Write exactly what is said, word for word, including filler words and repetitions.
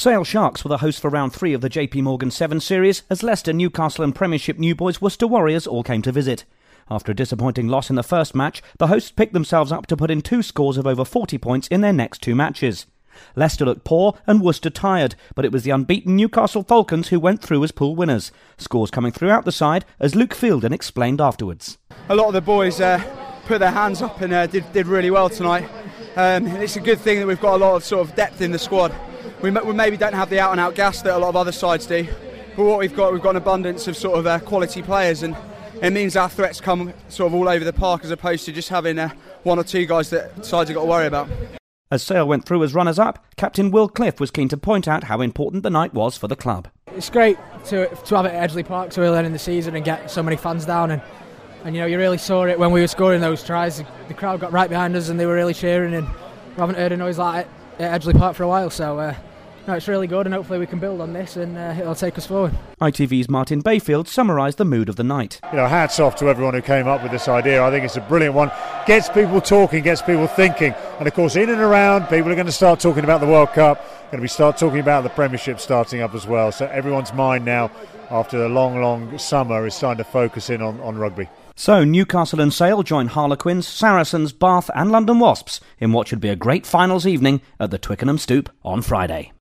Sale Sharks were the hosts for round three of the J P Morgan seven Series as Leicester, Newcastle and Premiership new boys Worcester Warriors all came to visit. After a disappointing loss in the first match, the hosts picked themselves up to put in two scores of over forty points in their next two matches. Leicester looked poor and Worcester tired, but it was the unbeaten Newcastle Falcons who went through as pool winners. Scores coming throughout the side, as Luke Fielden explained afterwards. A lot of the boys uh, put their hands up and uh, did, did really well tonight. Um, it's a good thing that we've got a lot of sort of depth in the squad. We, we maybe don't have the out-and-out gas that a lot of other sides do, but what we've got, we've got an abundance of sort of uh, quality players, and it means our threats come sort of all over the park as opposed to just having uh, one or two guys that sides have got to worry about. As Sale went through as runners-up, Captain Will Cliff was keen to point out how important the night was for the club. It's great to to have it at Edgeley Park so early in the season and get so many fans down, and, and you know you really saw it when we were scoring those tries. The crowd got right behind us and they were really cheering, and we haven't heard a noise like it at Edgeley Park for a while, so uh, no, it's really good, and hopefully we can build on this and uh, it'll take us forward. I T V's Martin Bayfield summarised the mood of the night. You know, hats off to everyone who came up with this idea. I think it's a brilliant one. Gets people talking, gets people thinking, and of course in and around people are going to start talking about the World Cup, going to be start talking about the Premiership starting up as well, so everyone's mind now after a long long summer is starting to focus in on, on rugby. So Newcastle and Sale join Harlequins, Saracens, Bath and London Wasps in what should be a great finals evening at the Twickenham Stoop on Friday.